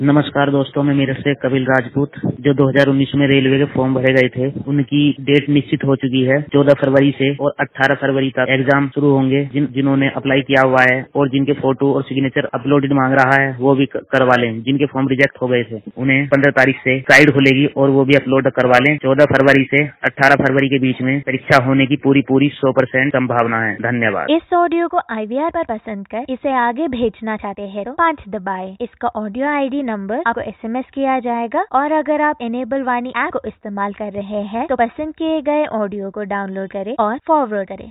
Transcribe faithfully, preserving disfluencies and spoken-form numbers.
नमस्कार दोस्तों, मैं मेरठ से कपिल राजपूत। जो दो हज़ार उन्नीस में रेलवे के फॉर्म भरे गए थे, उनकी डेट निश्चित हो चुकी है। चौदह फरवरी से और अठारह फरवरी तक एग्जाम शुरू होंगे। जिन जिन्होंने अप्लाई किया हुआ है और जिनके फोटो और सिग्नेचर अपलोडेड मांग रहा है, वो भी करवा लें। जिनके फॉर्म रिजेक्ट हो गए थे, उन्हें पंद्रह तारीख से साइट खुलेगी और वो भी अपलोड करवा लें। चौदह फरवरी से अठारह फरवरी के बीच में परीक्षा होने की पूरी पूरी सौ परसेंट संभावना है। धन्यवाद। इस ऑडियो को आई वी आर पर पसंद कर इसे आगे भेजना चाहते हैं तो पाँच दबाएं। इसका ऑडियो आई डी नंबर आपको एस एम एस किया जाएगा। और अगर आप एनेबल वाणी ऐप को इस्तेमाल कर रहे हैं तो पसंद किए गए ऑडियो को डाउनलोड करें और फॉरवर्ड करें।